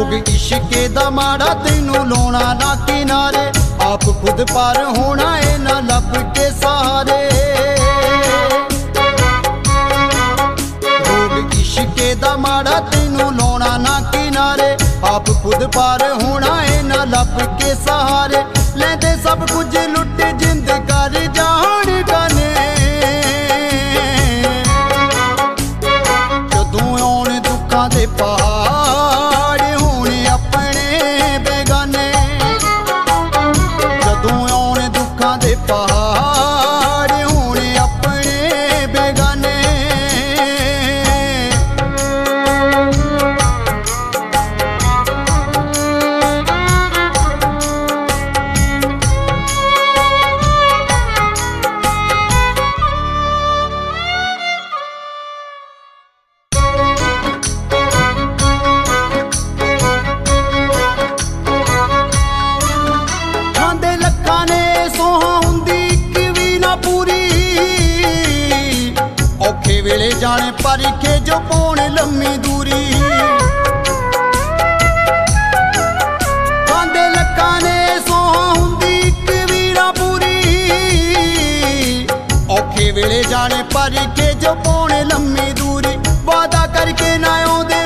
रोग इश्के दा माड़ा तैनू लाउणा ना किनारे, आप खुद पार होना है ना लब के सहारे। रोग इश्के दा माड़ा तैनू लाउणा ना किनारे, आप खुद पार होना है ना लब के सहारे। लेंदे सब कुछ लुट जिंद कर जान गाने, जदों आउण दुखां दे पहाड़ होने अपने बेगाने, जदों आउण दुखां दे पहाड़ होने अपने बेगाने। औखे वेले जाने परिखे जो पौने लम्मी दूरी, खांदे लक्कां ने सोहां हुंदी इक वीरा पूरी। औखे वेले जाने परिखे जो पौने लम्मी दूरी, वादा करके ना आउंदे